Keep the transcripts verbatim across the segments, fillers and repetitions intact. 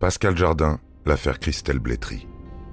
Pascal Jardin, l'affaire Christelle Blétry.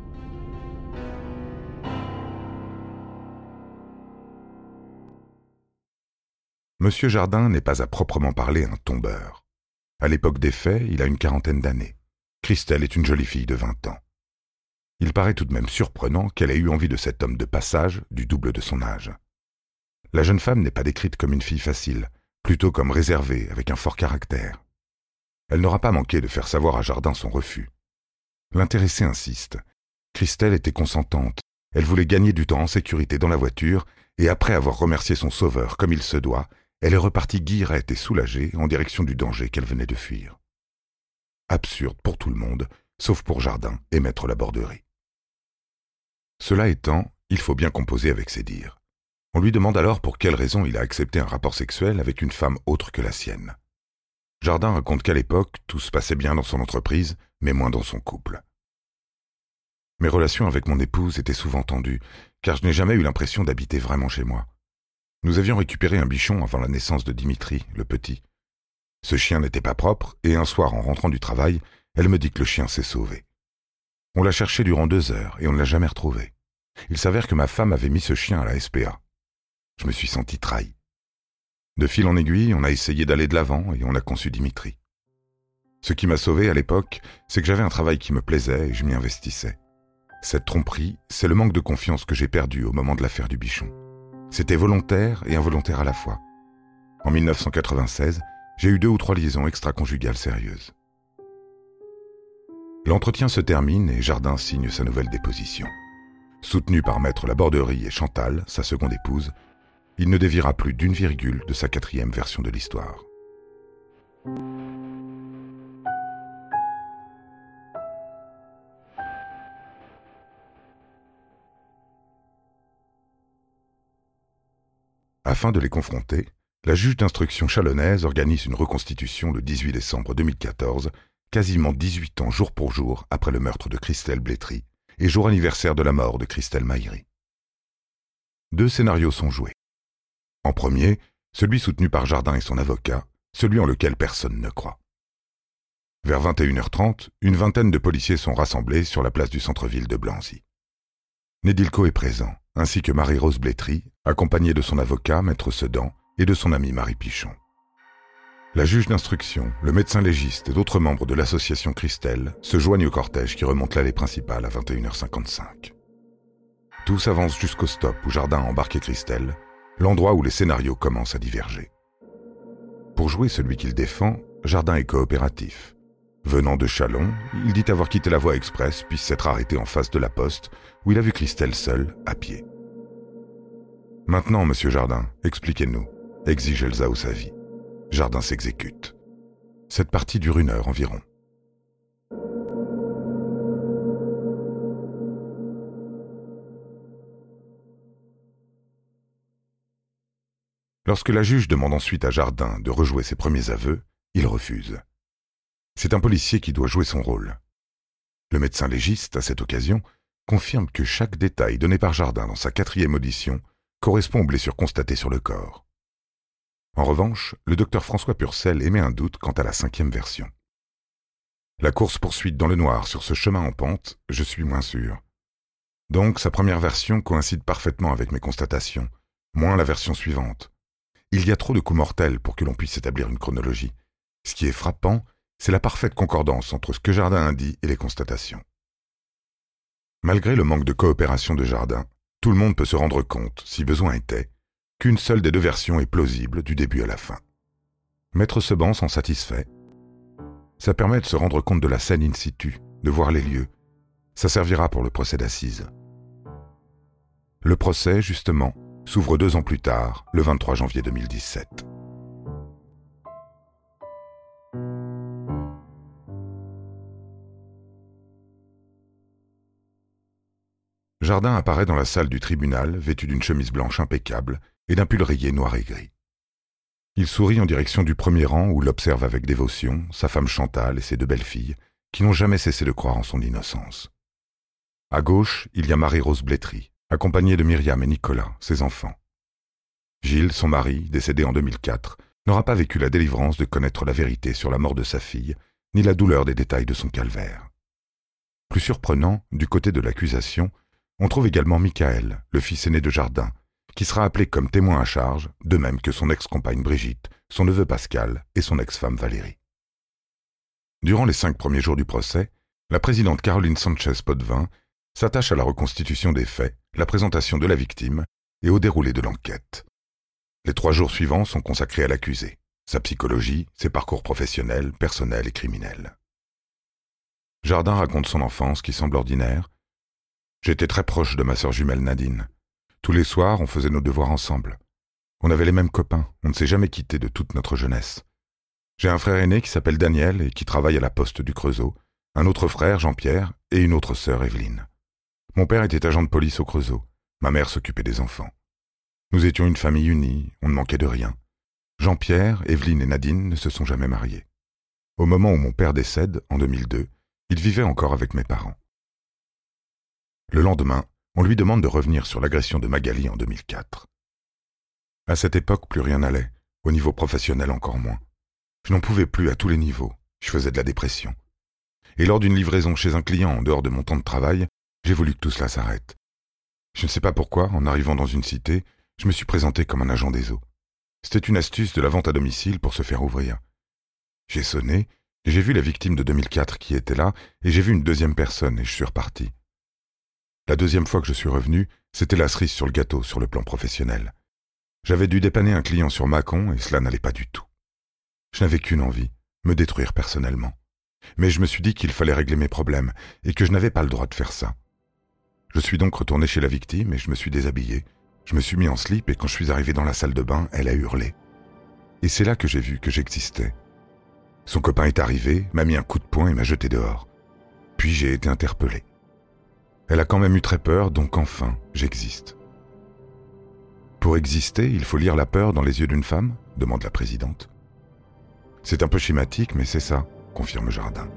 Monsieur Jardin n'est pas à proprement parler un tombeur. À l'époque des faits, il a une quarantaine d'années. Christelle est une jolie fille de vingt ans. Il paraît tout de même surprenant qu'elle ait eu envie de cet homme de passage du double de son âge. La jeune femme n'est pas décrite comme une fille facile, plutôt comme réservée, avec un fort caractère. Elle n'aura pas manqué de faire savoir à Jardin son refus. L'intéressé insiste. Christelle était consentante. Elle voulait gagner du temps en sécurité dans la voiture, et après avoir remercié son sauveur comme il se doit, elle est repartie guillerette et soulagée en direction du danger qu'elle venait de fuir. Absurde pour tout le monde, sauf pour Jardin et maître Laborderie. Cela étant, il faut bien composer avec ses dires. On lui demande alors pour quelle raison il a accepté un rapport sexuel avec une femme autre que la sienne. Jardin raconte qu'à l'époque, tout se passait bien dans son entreprise, mais moins dans son couple. Mes relations avec mon épouse étaient souvent tendues, car je n'ai jamais eu l'impression d'habiter vraiment chez moi. Nous avions récupéré un bichon avant la naissance de Dimitri, le petit. Ce chien n'était pas propre, et un soir, en rentrant du travail, elle me dit que le chien s'est sauvé. On l'a cherché durant deux heures, et on ne l'a jamais retrouvé. Il s'avère que ma femme avait mis ce chien à la S P A. Je me suis senti trahi. De fil en aiguille, on a essayé d'aller de l'avant et on a conçu Dimitri. Ce qui m'a sauvé à l'époque, c'est que j'avais un travail qui me plaisait et je m'y investissais. Cette tromperie, c'est le manque de confiance que j'ai perdu au moment de l'affaire du bichon. C'était volontaire et involontaire à la fois. En mille neuf cent quatre-vingt-seize, j'ai eu deux ou trois liaisons extra-conjugales sérieuses. L'entretien se termine et Jardin signe sa nouvelle déposition. Soutenu par maître Laborderie et Chantal, sa seconde épouse, il ne déviera plus d'une virgule de sa quatrième version de l'histoire. Afin de les confronter, la juge d'instruction chalonnaise organise une reconstitution le dix-huit décembre deux mille quatorze, quasiment dix-huit ans jour pour jour après le meurtre de Christelle Blétry et jour anniversaire de la mort de Christelle Maïri. Deux scénarios sont joués. En premier, celui soutenu par Jardin et son avocat, celui en lequel personne ne croit. Vers vingt et une heures trente, une vingtaine de policiers sont rassemblés sur la place du centre-ville de Blanzy. Nédilco est présent, ainsi que Marie-Rose Blétry, accompagnée de son avocat, maître Sedan, et de son amie Marie Pichon. La juge d'instruction, le médecin légiste et d'autres membres de l'association Christelle se joignent au cortège qui remonte l'allée principale à vingt et une heures cinquante-cinq. Tous avancent jusqu'au stop où Jardin a embarqué Christelle, l'endroit où les scénarios commencent à diverger. Pour jouer celui qu'il défend, Jardin est coopératif. Venant de Châlons, il dit avoir quitté la voie express puis s'être arrêté en face de la poste où il a vu Christelle seule, à pied. « Maintenant, monsieur Jardin, expliquez-nous », exige Elsa Osavi. Jardin s'exécute. Cette partie dure une heure environ. Lorsque la juge demande ensuite à Jardin de rejouer ses premiers aveux, il refuse. C'est un policier qui doit jouer son rôle. Le médecin légiste, à cette occasion, confirme que chaque détail donné par Jardin dans sa quatrième audition correspond aux blessures constatées sur le corps. En revanche, le docteur François Purcell émet un doute quant à la cinquième version. La course-poursuite dans le noir sur ce chemin en pente, je suis moins sûr. Donc sa première version coïncide parfaitement avec mes constatations, moins la version suivante. Il y a trop de coups mortels pour que l'on puisse établir une chronologie. Ce qui est frappant, c'est la parfaite concordance entre ce que Jardin a dit et les constatations. Malgré le manque de coopération de Jardin, tout le monde peut se rendre compte, si besoin était, qu'une seule des deux versions est plausible du début à la fin. Maître Seban s'en satisfait. Ça permet de se rendre compte de la scène in situ, de voir les lieux. Ça servira pour le procès d'assises. Le procès, justement, s'ouvre deux ans plus tard, le vingt-trois janvier deux mille dix-sept. Jardin apparaît dans la salle du tribunal, vêtu d'une chemise blanche impeccable et d'un pull rayé noir et gris. Il sourit en direction du premier rang où l'observe avec dévotion sa femme Chantal et ses deux belles-filles, qui n'ont jamais cessé de croire en son innocence. À gauche, il y a Marie-Rose Blétry, accompagnée de Myriam et Nicolas, ses enfants. Gilles, son mari, décédé en deux mille quatre, n'aura pas vécu la délivrance de connaître la vérité sur la mort de sa fille, ni la douleur des détails de son calvaire. Plus surprenant, du côté de l'accusation, on trouve également Michael, le fils aîné de Jardin, qui sera appelé comme témoin à charge, de même que son ex-compagne Brigitte, son neveu Pascal et son ex-femme Valérie. Durant les cinq premiers jours du procès, la présidente Caroline Sanchez-Potvin s'attache à la reconstitution des faits, la présentation de la victime et au déroulé de l'enquête. Les trois jours suivants sont consacrés à l'accusé, sa psychologie, ses parcours professionnels, personnels et criminels. Jardin raconte son enfance qui semble ordinaire. « J'étais très proche de ma sœur jumelle Nadine. Tous les soirs, on faisait nos devoirs ensemble. On avait les mêmes copains, on ne s'est jamais quittés de toute notre jeunesse. J'ai un frère aîné qui s'appelle Daniel et qui travaille à la poste du Creusot, un autre frère, Jean-Pierre, et une autre sœur, Evelyne. Mon père était agent de police au Creusot, ma mère s'occupait des enfants. Nous étions une famille unie, on ne manquait de rien. Jean-Pierre, Evelyne et Nadine ne se sont jamais mariés. Au moment où mon père décède, en deux mille deux, il vivait encore avec mes parents. Le lendemain, on lui demande de revenir sur l'agression de Magali en deux mille quatre. À cette époque, plus rien n'allait, au niveau professionnel encore moins. Je n'en pouvais plus à tous les niveaux, je faisais de la dépression. Et lors d'une livraison chez un client en dehors de mon temps de travail, j'ai voulu que tout cela s'arrête. Je ne sais pas pourquoi, en arrivant dans une cité, je me suis présenté comme un agent des eaux. C'était une astuce de la vente à domicile pour se faire ouvrir. J'ai sonné, j'ai vu la victime de deux mille quatre qui était là, et j'ai vu une deuxième personne, et je suis reparti. La deuxième fois que je suis revenu, c'était la cerise sur le gâteau sur le plan professionnel. J'avais dû dépanner un client sur Mâcon, et cela n'allait pas du tout. Je n'avais qu'une envie, me détruire personnellement. Mais je me suis dit qu'il fallait régler mes problèmes, et que je n'avais pas le droit de faire ça. Je suis donc retourné chez la victime, et je me suis déshabillé. Je me suis mis en slip, et quand je suis arrivé dans la salle de bain, elle a hurlé. Et c'est là que j'ai vu que j'existais. Son copain est arrivé, m'a mis un coup de poing et m'a jeté dehors. Puis j'ai été interpellé. Elle a quand même eu très peur, donc enfin, j'existe. Pour exister, il faut lire la peur dans les yeux d'une femme ? Demande la présidente. C'est un peu schématique, mais c'est ça, confirme Jardin.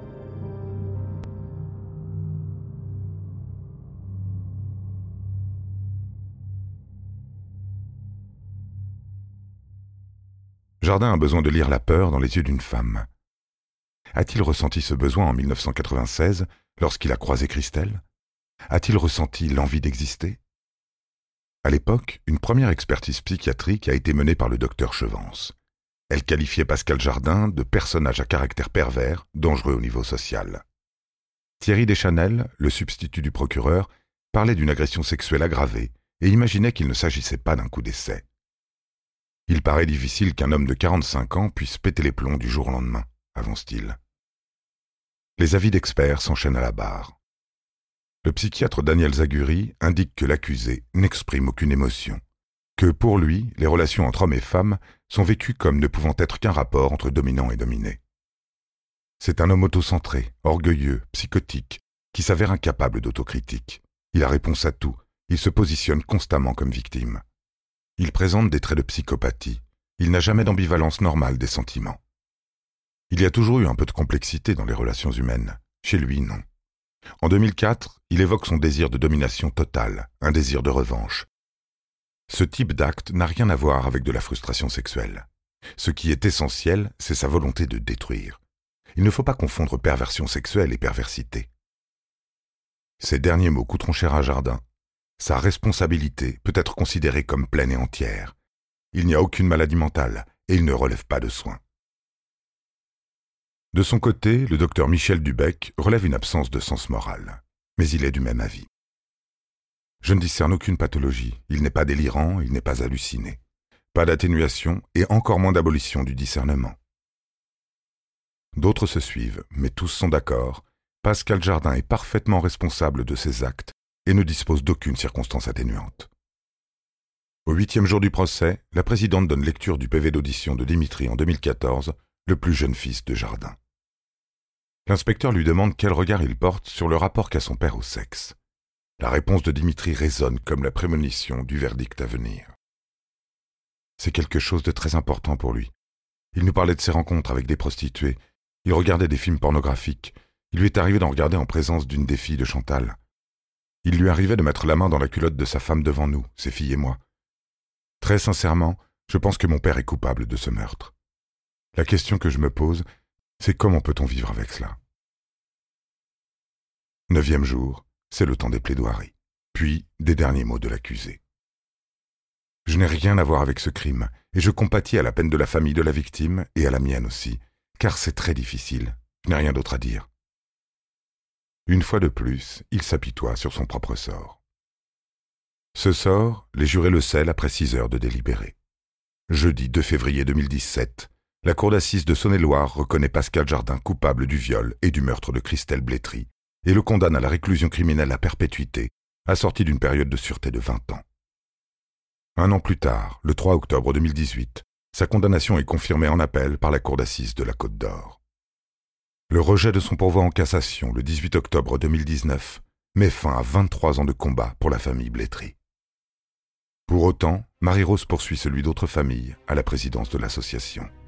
Jardin a besoin de lire la peur dans les yeux d'une femme. A-t-il ressenti ce besoin en mille neuf cent quatre-vingt-seize, lorsqu'il a croisé Christelle ? A-t-il ressenti l'envie d'exister ? À l'époque, une première expertise psychiatrique a été menée par le docteur Chevance. Elle qualifiait Pascal Jardin de personnage à caractère pervers, dangereux au niveau social. Thierry Deschanel, le substitut du procureur, parlait d'une agression sexuelle aggravée et imaginait qu'il ne s'agissait pas d'un coup d'essai. Il paraît difficile qu'un homme de quarante-cinq ans puisse péter les plombs du jour au lendemain, avance-t-il. Les avis d'experts s'enchaînent à la barre. Le psychiatre Daniel Zaguri indique que l'accusé n'exprime aucune émotion, que pour lui, les relations entre hommes et femmes sont vécues comme ne pouvant être qu'un rapport entre dominant et dominé. C'est un homme autocentré, orgueilleux, psychotique, qui s'avère incapable d'autocritique. Il a réponse à tout, il se positionne constamment comme victime. Il présente des traits de psychopathie, il n'a jamais d'ambivalence normale des sentiments. Il y a toujours eu un peu de complexité dans les relations humaines, chez lui non. En deux mille quatre, il évoque son désir de domination totale, un désir de revanche. Ce type d'acte n'a rien à voir avec de la frustration sexuelle. Ce qui est essentiel, c'est sa volonté de détruire. Il ne faut pas confondre perversion sexuelle et perversité. Ces derniers mots coûteront cher à Jardin. Sa responsabilité peut être considérée comme pleine et entière. Il n'y a aucune maladie mentale et il ne relève pas de soins. De son côté, le docteur Michel Dubec relève une absence de sens moral, mais il est du même avis. Je ne discerne aucune pathologie, il n'est pas délirant, il n'est pas halluciné. Pas d'atténuation et encore moins d'abolition du discernement. D'autres se suivent, mais tous sont d'accord. Pascal Jardin est parfaitement responsable de ses actes et ne dispose d'aucune circonstance atténuante. Au huitième jour du procès, la présidente donne lecture du P V d'audition de Dimitri en deux mille quatorze, le plus jeune fils de Jardin. L'inspecteur lui demande quel regard il porte sur le rapport qu'a son père au sexe. La réponse de Dimitri résonne comme la prémonition du verdict à venir. C'est quelque chose de très important pour lui. Il nous parlait de ses rencontres avec des prostituées, il regardait des films pornographiques, il lui est arrivé d'en regarder en présence d'une des filles de Chantal. Il lui arrivait de mettre la main dans la culotte de sa femme devant nous, ses filles et moi. Très sincèrement, je pense que mon père est coupable de ce meurtre. La question que je me pose, C'est comment peut-on vivre avec cela? Neuvième jour, c'est le temps des plaidoiries, puis des derniers mots de l'accusé. Je n'ai rien à voir avec ce crime, et je compatis à la peine de la famille de la victime et à la mienne aussi, car c'est très difficile, je n'ai rien d'autre à dire. Une fois de plus, il s'apitoie sur son propre sort. Ce sort, les jurés le scellent après six heures de délibéré. Jeudi deux février deux mille dix-sept, la cour d'assises de Saône-et-Loire reconnaît Pascal Jardin coupable du viol et du meurtre de Christelle Blétry et le condamne à la réclusion criminelle à perpétuité, assortie d'une période de sûreté de vingt ans. Un an plus tard, le trois octobre deux mille dix-huit, sa condamnation est confirmée en appel par la cour d'assises de la Côte d'Or. Le rejet de son pourvoi en cassation le dix-huit octobre deux mille dix-neuf met fin à vingt-trois ans de combat pour la famille Blétry. Pour autant, Marie-Rose poursuit celui d'autres familles à la présidence de l'association.